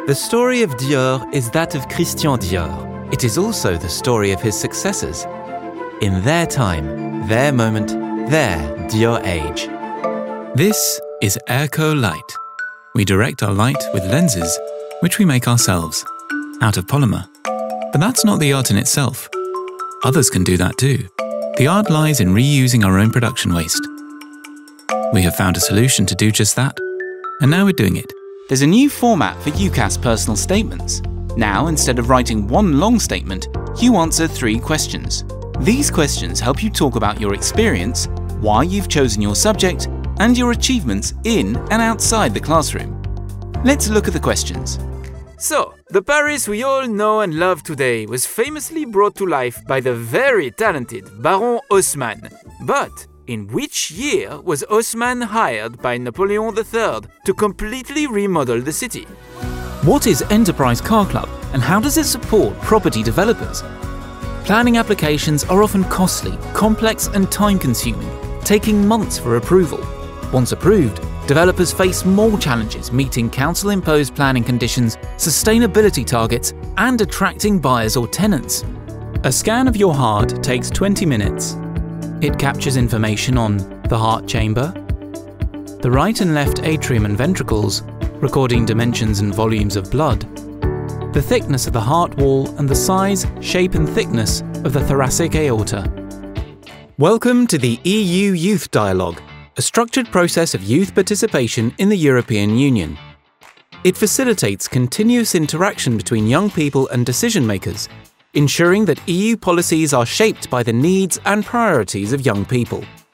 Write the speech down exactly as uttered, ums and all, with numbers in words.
The story of Dior is that of Christian Dior. It is also the story of his successors. In their time, their moment, their Dior age. This is Airco Light. We direct our light with lenses, which we make ourselves, out of polymer. But that's not the art in itself. Others can do that too. The art lies in reusing our own production waste. We have found a solution to do just that, and now we're doing it. There's a new format for UCAS personal statements. Now, instead of writing one long statement, you answer three questions. These questions help you talk about your experience, why you've chosen your subject, and your achievements in and outside the classroom. Let's look at the questions. So, the Paris we all know and love today was famously brought to life by the very talented Baron Haussmann. But in which year was Haussmann hired by Napoleon the Third to completely remodel the city? What is Enterprise Car Club, and how does it support property developers? Planning applications are often costly, complex and time-consuming, taking months for approval. Once approved, developers face more challenges meeting council-imposed planning conditions, sustainability targets, and attracting buyers or tenants. A scan of your heart takes twenty minutes. It captures information on the heart chamber, the right and left atrium and ventricles, recording dimensions and volumes of blood, the thickness of the heart wall and the size, shape and thickness of the thoracic aorta. Welcome to the E U Youth Dialogue, a structured process of youth participation in the European Union. It facilitates continuous interaction between young people and decision makers, ensuring that E U policies are shaped by the needs and priorities of young people.